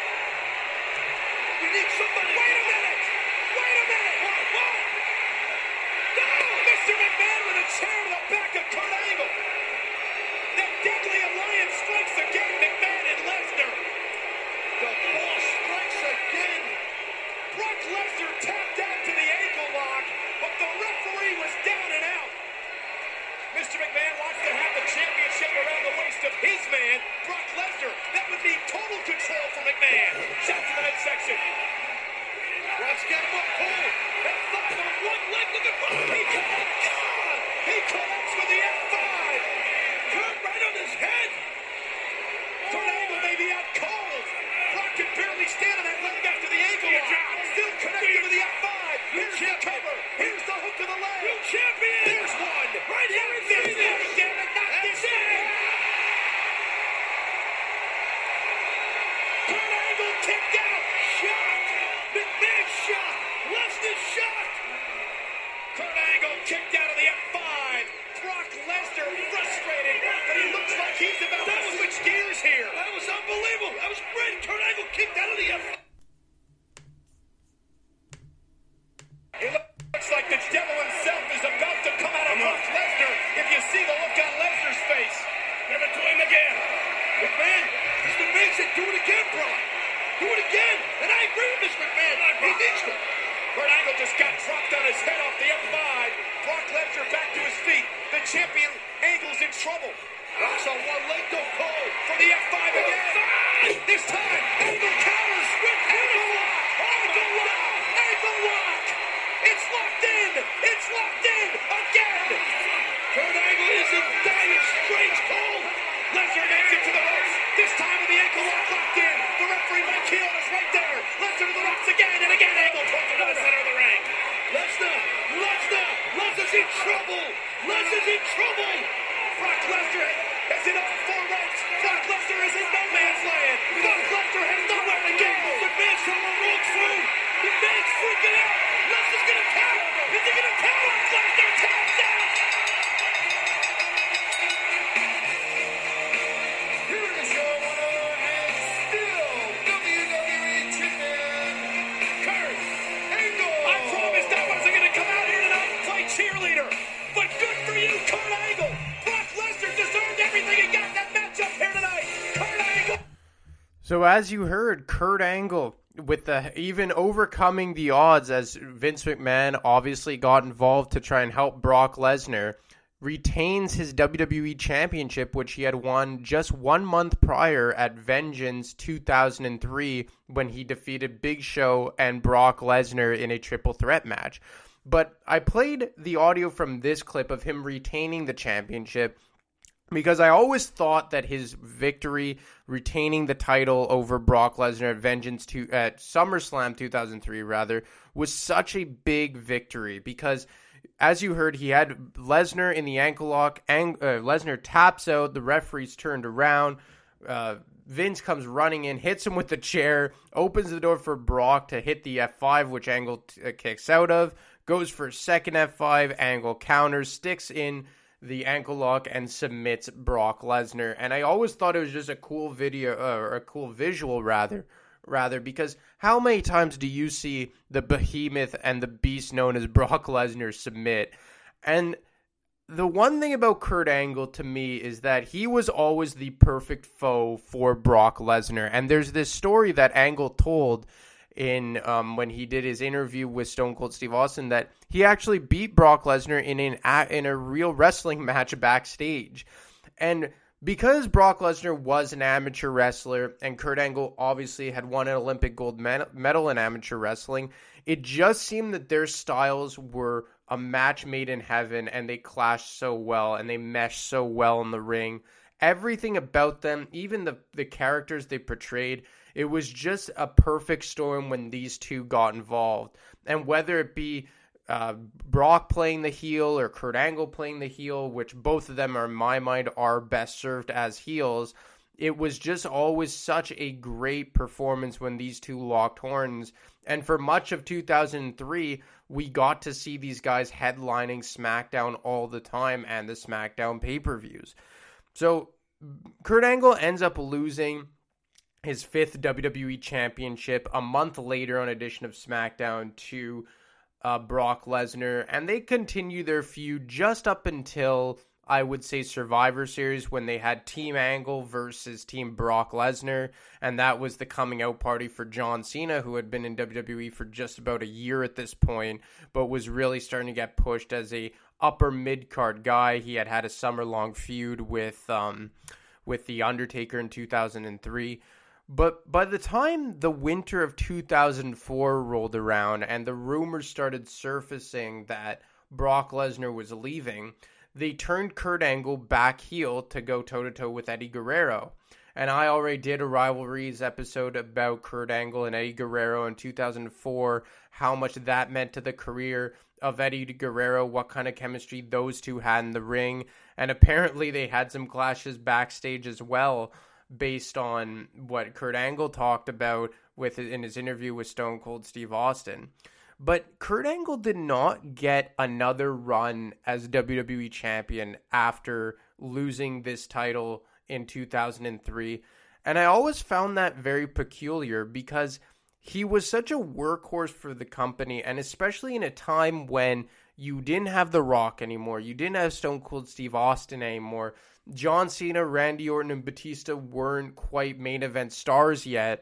We need somebody. Wait a minute. Wait a minute. What? What? No! Mister McMahon with a chair to the back of Kurt Angle. That deadly alliance strikes again. McMahon and Lesnar. The ball strikes again. Brock Lesnar tapped out to the ankle lock, but the referee was down and out. Mister McMahon wants to have the championship around the waist of his man, Brock Lesnar. That would be total control for McMahon. Shot to the midsection. Brock's got him up cold. F five on one leg. Look at Brock. He connects. God! He connects with the F five. Kurt right on his head. Kurt Angle may be out cold. Brock can barely stand on that leg after the ankle lock. Still connected with the F five. Here's the cover. Here's the hook of the leg. New champion. There's one. Right here in the finish. Damn it, not this in. Kurt Angle kicked out. Shot. McMahon shot. Lesnar shot. Kurt Angle kicked out of the F five. Brock Lesnar frustrated, but he looks like he's about to switch gears here. That was unbelievable. That was great. Kurt Angle kicked out of the F five. It looks like the devil himself is about to come out of Brock Lesnar. If you see the look on Lesnar's face. Give it to him again. McMahon, this McMahon said, do it again, Brock. Do it again. And I agree with this McMahon. He needs to. Kurt Angle just got dropped on his head off the F five. Brock Lesnar back to his feet. The champion Angle's in trouble. Rocks on one leg, go cold for the F five again. This time, Angle counters with ankle lock. Ankle lock. Ankle lock. It's locked in. It's locked in again. Kurt Angle is in dire straits cold. Lesnar makes it to the ropes. This time with the ankle lock locked in. The referee Mike Heel is right there. Lesnar to the ropes again and again. Angle towards the center of the ring. Lesnar, Lesnar, Lesnar's in trouble. Lesnar's in trouble. Brock Lesnar has it up four ranks. Brock Lesnar is in no man's land. Brock Lesnar has nowhere to go. McMahon's trying to roll through. McMahon's freaking out. Lesnar's gonna count. Is he gonna count? Lesnar taps out. Here is your winner and still W W E champion, Kurt Angle. I promised I wasn't gonna come out here tonight and play cheerleader, but good for you, Kurt Angle. Brock Lesnar deserved everything he got in that matchup here tonight. Kurt Angle. So as you heard, Kurt Angle, with the even overcoming the odds as Vince McMahon obviously got involved to try and help Brock Lesnar, retains his W W E Championship, which he had won just one month prior at Vengeance two thousand three when he defeated Big Show and Brock Lesnar in a triple threat match. But I played the audio from this clip of him retaining the championship because I always thought that his victory, retaining the title over Brock Lesnar at Vengeance two, at SummerSlam two thousand three rather, was such a big victory because, as you heard, he had Lesnar in the ankle lock. Ang- uh, Lesnar taps out. The referee's turned around. Uh, Vince comes running in, hits him with the chair, opens the door for Brock to hit the F five, which Angle t- uh, kicks out of. goes for a second F five, Angle counters, sticks in the ankle lock, and submits Brock Lesnar. And I always thought it was just a cool video, or a cool visual rather, rather, because how many times do you see the behemoth and the beast known as Brock Lesnar submit? And the one thing about Kurt Angle to me is that he was always the perfect foe for Brock Lesnar. And there's this story that Angle told in um, when he did his interview with Stone Cold Steve Austin, that he actually beat Brock Lesnar in an in a real wrestling match backstage. And because Brock Lesnar was an amateur wrestler and Kurt Angle obviously had won an Olympic gold medal in amateur wrestling, it just seemed that their styles were a match made in heaven, and they clashed so well and they meshed so well in the ring. Everything about them, even the, the characters they portrayed, it was just a perfect storm when these two got involved. And whether it be uh, Brock playing the heel or Kurt Angle playing the heel, which both of them are in my mind are best served as heels, it was just always such a great performance when these two locked horns. And for much of two thousand three, we got to see these guys headlining SmackDown all the time and the SmackDown pay-per-views. So Kurt Angle ends up losing his fifth W W E Championship a month later on an edition of SmackDown to uh, Brock Lesnar. And they continue their feud just up until, I would say, Survivor Series, when they had Team Angle versus Team Brock Lesnar, and that was the coming out party for John Cena, who had been in W W E for just about a year at this point, but was really starting to get pushed as a upper mid-card guy. He had had a summer-long feud with um, with The Undertaker in two thousand three. But by the time the winter of two thousand four rolled around and the rumors started surfacing that Brock Lesnar was leaving, they turned Kurt Angle back heel to go toe-to-toe with Eddie Guerrero. And I already did a Rivalries episode about Kurt Angle and Eddie Guerrero in two thousand four, how much that meant to the career of Eddie Guerrero, what kind of chemistry those two had in the ring. And apparently they had some clashes backstage as well, based on what Kurt Angle talked about with in his interview with Stone Cold Steve Austin. But Kurt Angle did not get another run as W W E champion after losing this title in two thousand three. And I always found that very peculiar because he was such a workhorse for the company, and especially in a time when you didn't have The Rock anymore, you didn't have Stone Cold Steve Austin anymore, John Cena, Randy Orton, and Batista weren't quite main event stars yet.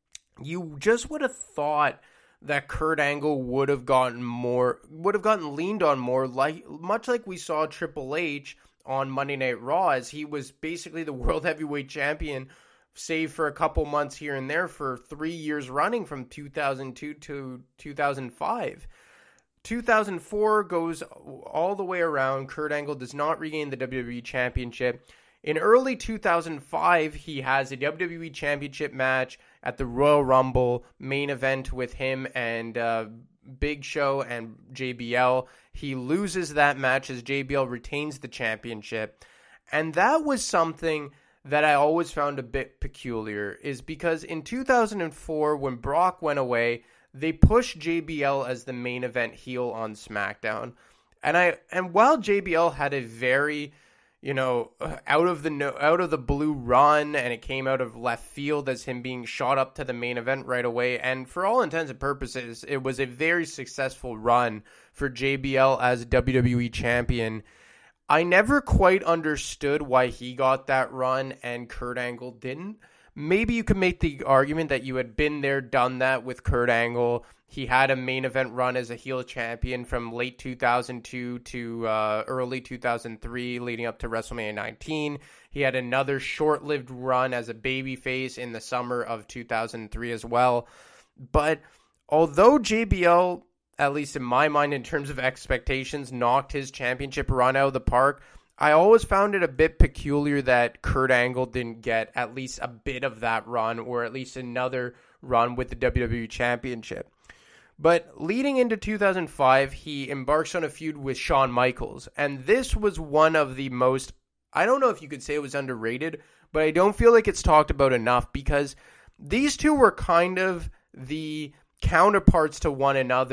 You just would have thought that Kurt Angle would have gotten more, would have gotten leaned on more, like much like we saw Triple H on Monday Night Raw, as he was basically the World Heavyweight Champion, save for a couple months here and there for three years running from two thousand two to two thousand five. two thousand four goes all the way around. Kurt Angle does not regain the W W E Championship. In early two thousand five, he has a W W E Championship match at the Royal Rumble main event with him and uh, Big Show and J B L. He loses that match as J B L retains the championship. And that was something that I always found a bit peculiar, is because in two thousand four, when Brock went away, they pushed J B L as the main event heel on SmackDown. And I and while J B L had a very, you know, out of the no, out of the blue run, and it came out of left field as him being shot up to the main event right away, and for all intents and purposes, it was a very successful run for J B L as W W E champion. I never quite understood why he got that run and Kurt Angle didn't. Maybe you could make the argument that you had been there, done that with Kurt Angle. He had a main event run as a heel champion from late two thousand two to uh, early two thousand three, leading up to WrestleMania nineteen. He had another short-lived run as a babyface in the summer of two thousand three as well. But although J B L, at least in my mind, in terms of expectations, knocked his championship run out of the park, I always found it a bit peculiar that Kurt Angle didn't get at least a bit of that run, or at least another run with the W W E Championship. But leading into two thousand five, he embarks on a feud with Shawn Michaels. And this was one of the most, I don't know if you could say it was underrated, but I don't feel like it's talked about enough, because these two were kind of the counterparts to one another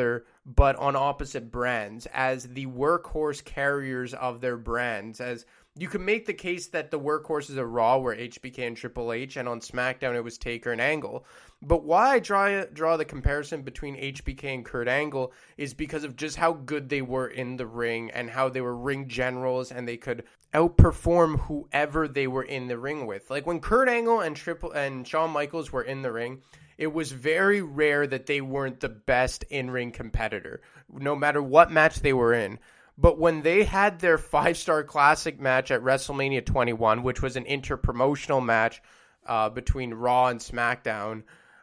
but on opposite brands as the workhorse carriers of their brands. As you can make the case that the workhorses of Raw were H B K and Triple H, and on SmackDown it was Taker and Angle. But why I draw draw the comparison between H B K and Kurt Angle is because of just how good they were in the ring and how they were ring generals and they could outperform whoever they were in the ring with. Like when Kurt Angle and Triple and Shawn Michaels were in the ring, it was very rare that they weren't the best in-ring competitor, no matter what match they were in. But when they had their five-star classic match at WrestleMania twenty-one, which was an interpromotional match uh, between Raw and SmackDown,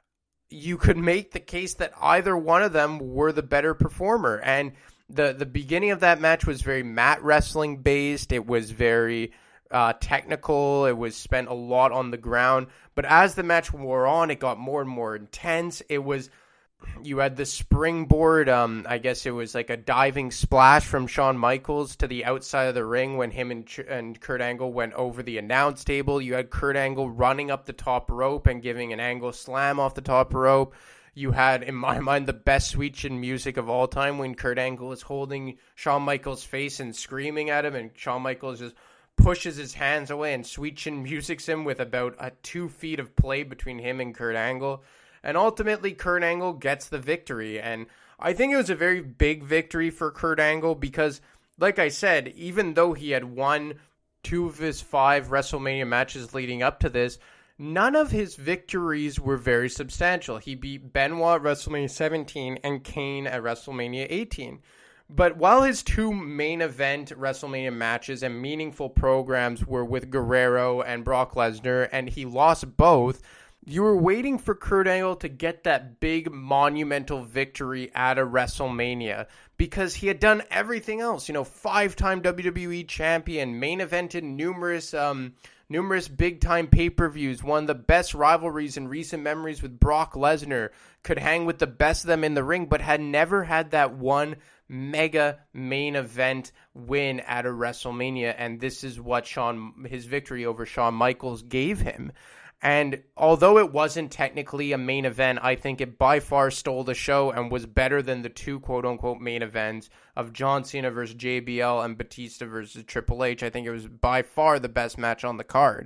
you could make the case that either one of them were the better performer. And the, the beginning of that match was very mat wrestling based. It was very uh, technical. It was spent a lot on the ground. But as the match wore on, it got more and more intense. It was... You had the springboard, um, I guess it was like a diving splash from Shawn Michaels to the outside of the ring when him and, Ch- and Kurt Angle went over the announce table. You had Kurt Angle running up the top rope and giving an Angle slam off the top rope. You had, in my mind, the best Sweet Chin music of all time when Kurt Angle is holding Shawn Michaels' face and screaming at him, and Shawn Michaels just pushes his hands away and Sweet Chin musics him with about a two feet of play between him and Kurt Angle. And ultimately, Kurt Angle gets the victory. And I think it was a very big victory for Kurt Angle because, like I said, even though he had won two of his five WrestleMania matches leading up to this, none of his victories were very substantial. He beat Benoit at WrestleMania seventeen and Kane at WrestleMania eighteen. But while his two main event WrestleMania matches and meaningful programs were with Guerrero and Brock Lesnar, and he lost both, you were waiting for Kurt Angle to get that big monumental victory at a WrestleMania because he had done everything else. You know, five-time W W E champion, main evented numerous um, numerous big-time pay-per-views, won the best rivalries in recent memories with Brock Lesnar, could hang with the best of them in the ring, but had never had that one mega main event win at a WrestleMania, and this is what Shawn, his victory over Shawn Michaels gave him. And although it wasn't technically a main event, I think it by far stole the show and was better than the two quote-unquote main events of John Cena versus J B L and Batista versus Triple H. I think it was by far the best match on the card.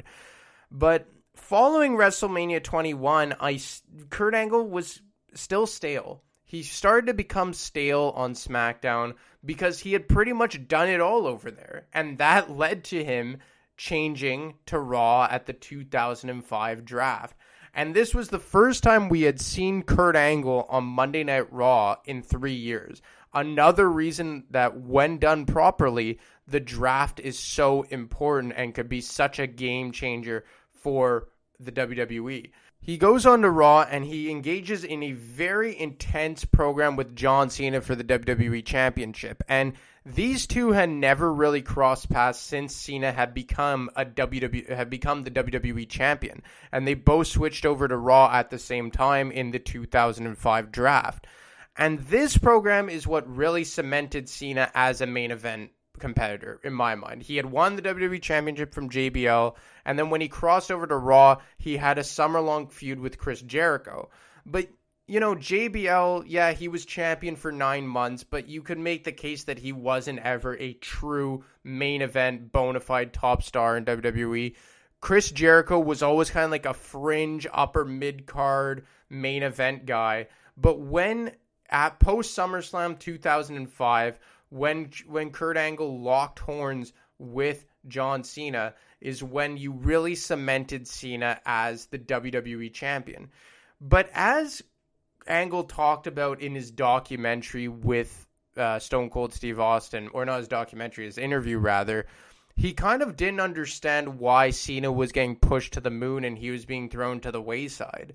But following WrestleMania twenty-one, I, Kurt Angle was still stale. He started to become stale on SmackDown because he had pretty much done it all over there. And that led to him changing to Raw at the two thousand five draft. And this was the first time we had seen Kurt Angle on Monday Night Raw in three years. Another reason that when done properly, the draft is so important and could be such a game changer for the W W E. He goes on to Raw and he engages in a very intense program with John Cena for the W W E Championship. And these two had never really crossed paths since Cena had become a W W E had become the W W E champion, and they both switched over to Raw at the same time in the two thousand five draft. And this program is what really cemented Cena as a main event competitor in my mind. He had won the W W E Championship from J B L, and then when he crossed over to Raw, he had a summer-long feud with Chris Jericho. But you know, J B L, yeah, he was champion for nine months, but you could make the case that he wasn't ever a true main event, bona fide top star in W W E. Chris Jericho was always kind of like a fringe, upper mid-card main event guy. But when, at post-SummerSlam two thousand five, when, when Kurt Angle locked horns with John Cena, is when you really cemented Cena as the W W E champion. But as Angle talked about in his documentary with uh, Stone Cold Steve Austin, or not his documentary, his interview rather, he kind of didn't understand why Cena was getting pushed to the moon and he was being thrown to the wayside.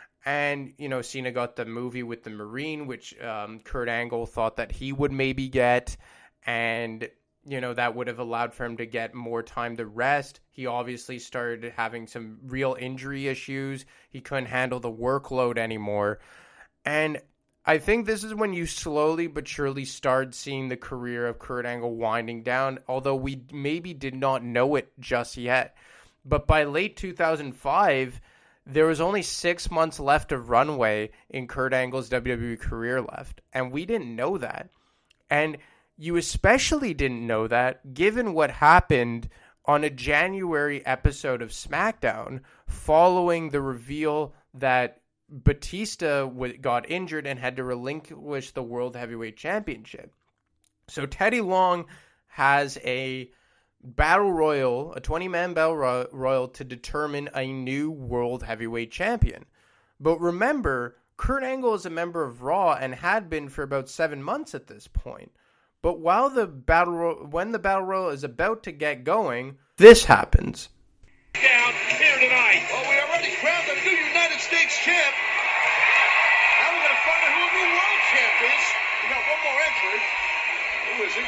And, you know, Cena got the movie with the Marine, which um, Kurt Angle thought that he would maybe get, and, you know, that would have allowed for him to get more time to rest. He obviously started having some real injury issues. He couldn't handle the workload anymore. And I think this is when you slowly but surely start seeing the career of Kurt Angle winding down, although we maybe did not know it just yet. But by late two thousand five, there was only six months left of runway in Kurt Angle's W W E career left, and we didn't know that. And you especially didn't know that given what happened on a January episode of SmackDown following the reveal that Batista got injured and had to relinquish the World Heavyweight Championship. So Teddy Long has a battle royal, a twenty-man battle ro- royal to determine a new World Heavyweight Champion. But remember, Kurt Angle is a member of Raw and had been for about seven months at this point. But while the battle ro- when the battle royal is about to get going, this happens. Down here tonight. Well, we already crowned the new United States champ. Now we're going to find out who a new world champ is. We got one more entry. Who is it?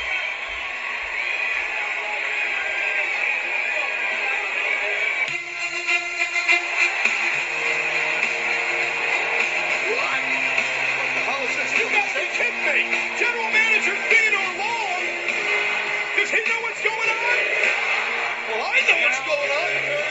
What? What the hell is this? You got to kick me! General Manager Theodore Long! Does he know what's going on? Well, I know what's going on.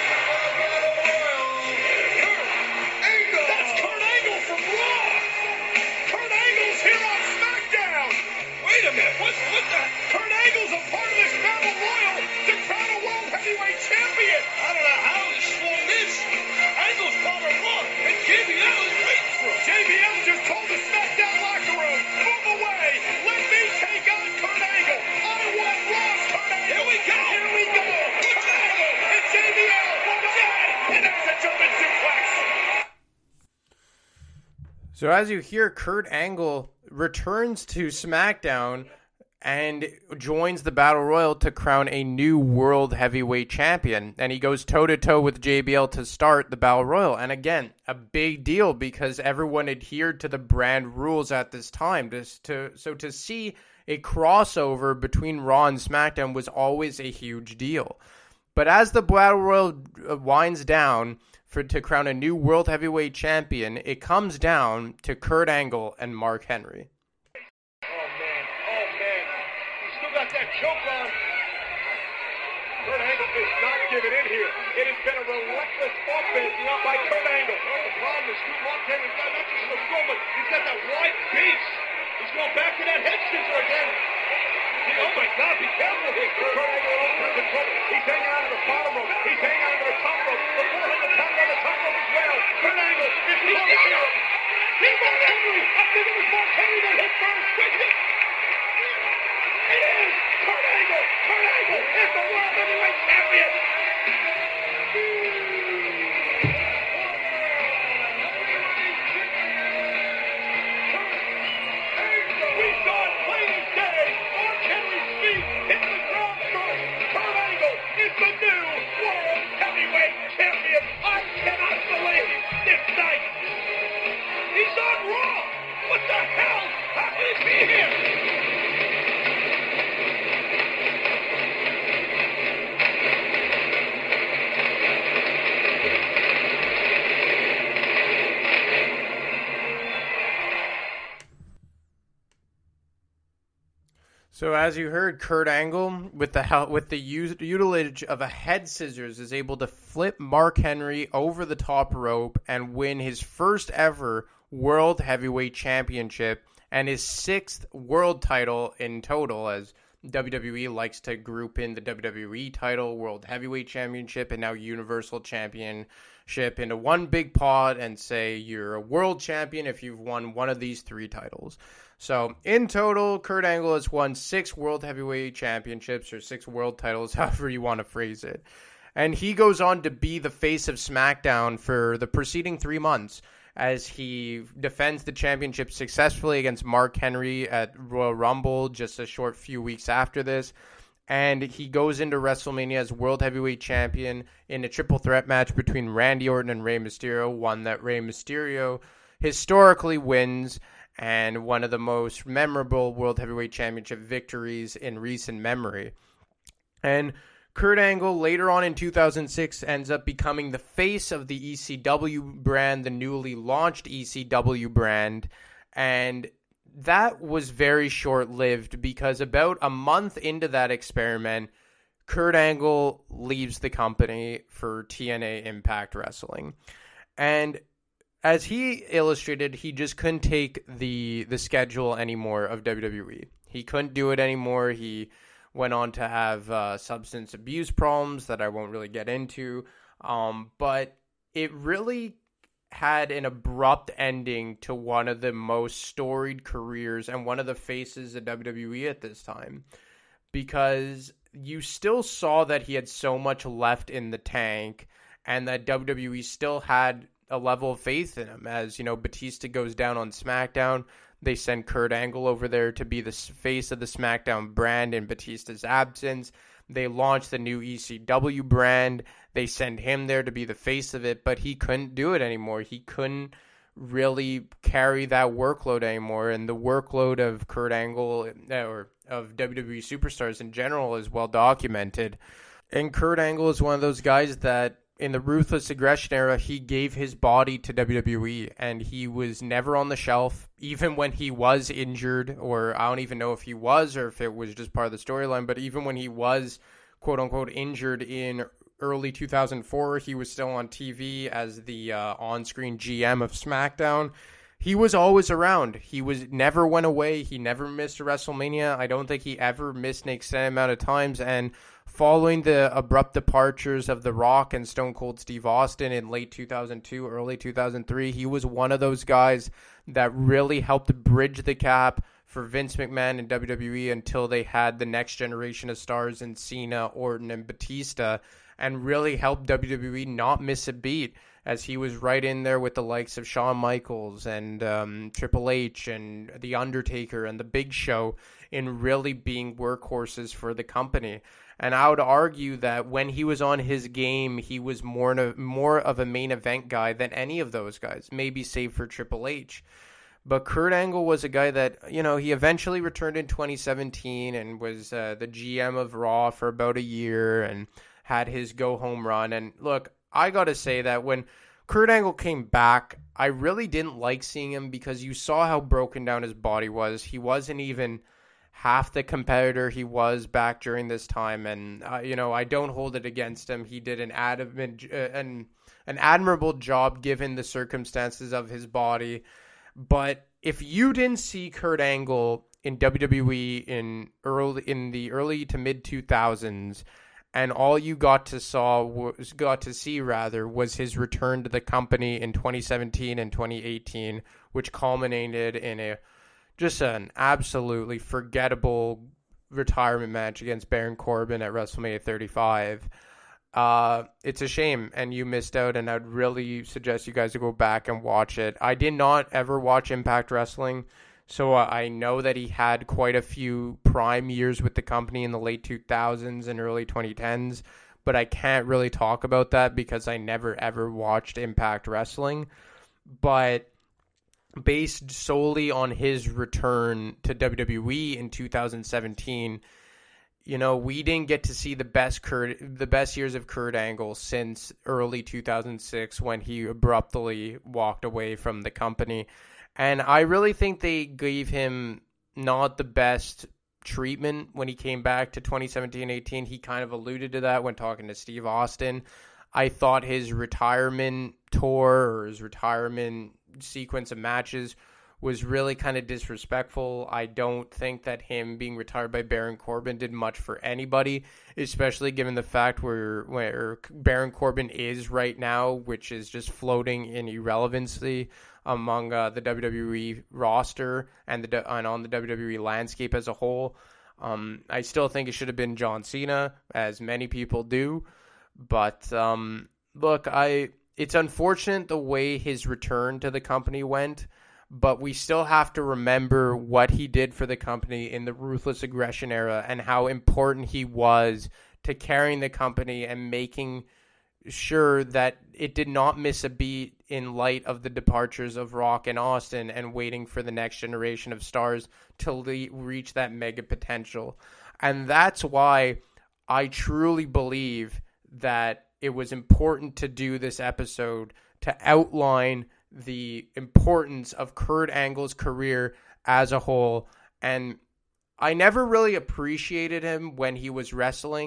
Kurt Angle! That's Kurt Angle from Raw! Kurt Angle's here on SmackDown! Wait a minute, what, what the? Kurt Angle's a part of this battle royal to crown a World Heavyweight Champion! I don't know how he's swung this. Angle's probably wrong, and J B L is waiting for him. J B L just told the SmackDown locker room, move away, let me take on Kurt Angle. I want Raw's Kurt Angle. Here we go, here we go. Kurt Angle and J B L, and that's a German suplex. So as you hear, Kurt Angle returns to SmackDown and joins the Battle Royal to crown a new World Heavyweight Champion. And he goes toe-to-toe with J B L to start the Battle Royal. And again, a big deal because everyone adhered to the brand rules at this time. Just to, so to see a crossover between Raw and SmackDown was always a huge deal. But as the Battle Royal winds down for to crown a new World Heavyweight Champion, it comes down to Kurt Angle and Mark Henry. That choke on. Kurt Angle is not giving in here. It has been a relentless offense not by Kurt Angle. The problem is Stu Mark Henry's got not just a but he's got that wide base. He's going back to that head scissor again. He, oh my God, be careful here. Kurt Angle over control. He's hanging out of the bottom rope. He's hanging out of the top rope. The four hundred pounder on the top rope as well. Kurt Angle is looking here. He's Mark Henry. I think it was Mark Henry that hit first. Quick hit. It is Kurt Angle! Kurt Angle is the World Heavyweight Champion! We saw it plain as day! Mark Henry's feet hit the ground first! Kurt Angle is the new World Heavyweight Champion! I cannot believe this night! He's on Raw! What the hell? How can he be here? So as you heard, Kurt Angle, with the help, with the use, utilage of a head scissors, is able to flip Mark Henry over the top rope and win his first ever World Heavyweight Championship and his sixth world title in total, as W W E likes to group in the W W E title, World Heavyweight Championship, and now Universal Championship into one big pot and say you're a world champion if you've won one of these three titles. So in total, Kurt Angle has won six World Heavyweight Championships or six world titles, however you want to phrase it. And he goes on to be the face of SmackDown for the preceding three months as he defends the championship successfully against Mark Henry at Royal Rumble just a short few weeks after this. And he goes into WrestleMania as World Heavyweight Champion in a triple threat match between Randy Orton and Rey Mysterio, one that Rey Mysterio historically wins, and one of the most memorable World Heavyweight Championship victories in recent memory. And Kurt Angle, later on in two thousand six, ends up becoming the face of the E C W brand, the newly launched E C W brand. And that was very short-lived because about a month into that experiment, Kurt Angle leaves the company for T N A Impact Wrestling. And as he illustrated, he just couldn't take the the schedule anymore of W W E. He couldn't do it anymore. He went on to have uh, substance abuse problems that I won't really get into. Um, but it really had an abrupt ending to one of the most storied careers and one of the faces of W W E at this time, because you still saw that he had so much left in the tank and that W W E still had a level of faith in him. As, you know, Batista goes down on SmackDown, they send Kurt Angle over there to be the face of the SmackDown brand in Batista's absence. They launched the new E C W brand. They send him there to be the face of it, but he couldn't do it anymore. He couldn't really carry that workload anymore. And the workload of Kurt Angle, or of W W E superstars in general, is well documented. And Kurt Angle is one of those guys that in the Ruthless Aggression era, he gave his body to W W E, and he was never on the shelf, even when he was injured, or I don't even know if he was or if it was just part of the storyline, but even when he was quote-unquote injured in early two thousand four, he was still on T V as the uh, on-screen G M of SmackDown. He was always around. He was never went away. He never missed a WrestleMania. I don't think he ever missed an extended amount of times, and following the abrupt departures of The Rock and Stone Cold Steve Austin in late two thousand two, early two thousand three, he was one of those guys that really helped bridge the gap for Vince McMahon and W W E until they had the next generation of stars in Cena, Orton, and Batista, and really helped W W E not miss a beat, as he was right in there with the likes of Shawn Michaels and um, Triple H and The Undertaker and The Big Show in really being workhorses for the company. And I would argue that when he was on his game, he was more, a, more of a main event guy than any of those guys, maybe save for Triple H. But Kurt Angle was a guy that, you know, he eventually returned in twenty seventeen and was uh, the G M of Raw for about a year and had his go-home run. And look, I got to say that when Kurt Angle came back, I really didn't like seeing him because you saw how broken down his body was. He wasn't even half the competitor he was back during this time. And, uh, you know, I don't hold it against him. He did an, adamant, uh, an, an admirable job given the circumstances of his body. But if you didn't see Kurt Angle in W W E in early in the early to mid two thousands, and all you got to saw was got to see rather was his return to the company in twenty seventeen and twenty eighteen, which culminated in a just an absolutely forgettable retirement match against Baron Corbin at WrestleMania thirty-five. Uh, it's a shame, and you missed out, and I'd really suggest you guys to go back and watch it. I did not ever watch Impact Wrestling, so uh, I know that he had quite a few prime years with the company in the late two thousands and early twenty tens, but I can't really talk about that because I never ever watched Impact Wrestling. But based solely on his return to W W E in two thousand seventeen, you know, we didn't get to see the best Kurt, the best years of Kurt Angle since early two thousand six when he abruptly walked away from the company. And I really think they gave him not the best treatment when he came back to twenty seventeen eighteen. He kind of alluded to that when talking to Steve Austin. I thought his retirement tour or his retirement sequence of matches was really kind of disrespectful. I don't think that him being retired by Baron Corbin did much for anybody, especially given the fact where where Baron Corbin is right now, which is just floating in irrelevancy among uh, the W W E roster and the and on the W W E landscape as a whole. Um, I still think it should have been John Cena, as many people do. But um, look, I it's unfortunate the way his return to the company went, but we still have to remember what he did for the company in the Ruthless Aggression era and how important he was to carrying the company and making sure that it did not miss a beat in light of the departures of Rock and Austin and waiting for the next generation of stars to le- reach that mega potential. And that's why I truly believe that it was important to do this episode to outline the importance of Kurt Angle's career as a whole. And I never really appreciated him when he was wrestling.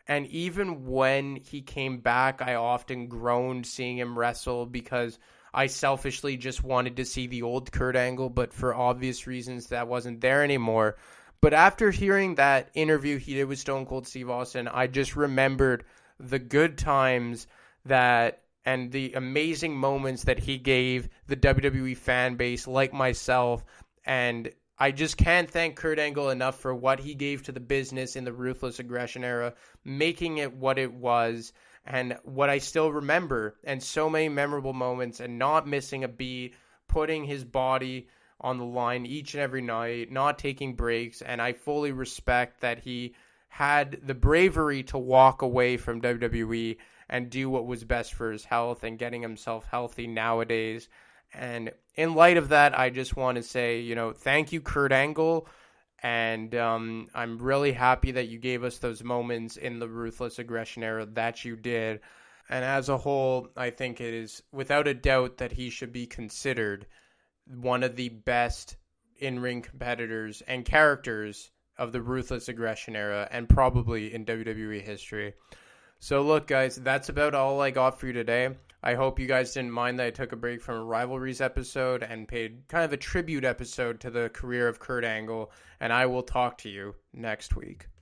And even when he came back, I often groaned seeing him wrestle because I selfishly just wanted to see the old Kurt Angle, but for obvious reasons that wasn't there anymore. But after hearing that interview he did with Stone Cold Steve Austin, I just remembered the good times that and the amazing moments that he gave the W W E fan base like myself. And I just can't thank Kurt Angle enough for what he gave to the business in the Ruthless Aggression era, making it what it was and what I still remember, and so many memorable moments, and not missing a beat, putting his body on the line each and every night, not taking breaks. And I fully respect that he had the bravery to walk away from W W E and do what was best for his health and getting himself healthy nowadays. And in light of that, I just want to say, you know, thank you, Kurt Angle. And um, I'm really happy that you gave us those moments in the Ruthless Aggression era that you did. And as a whole, I think it is without a doubt that he should be considered one of the best in-ring competitors and characters of the Ruthless Aggression era, and probably in W W E history. So look, guys, that's about all I got for you today. I hope you guys didn't mind that I took a break from a Rivalries episode and paid kind of a tribute episode to the career of Kurt Angle, and I will talk to you next week.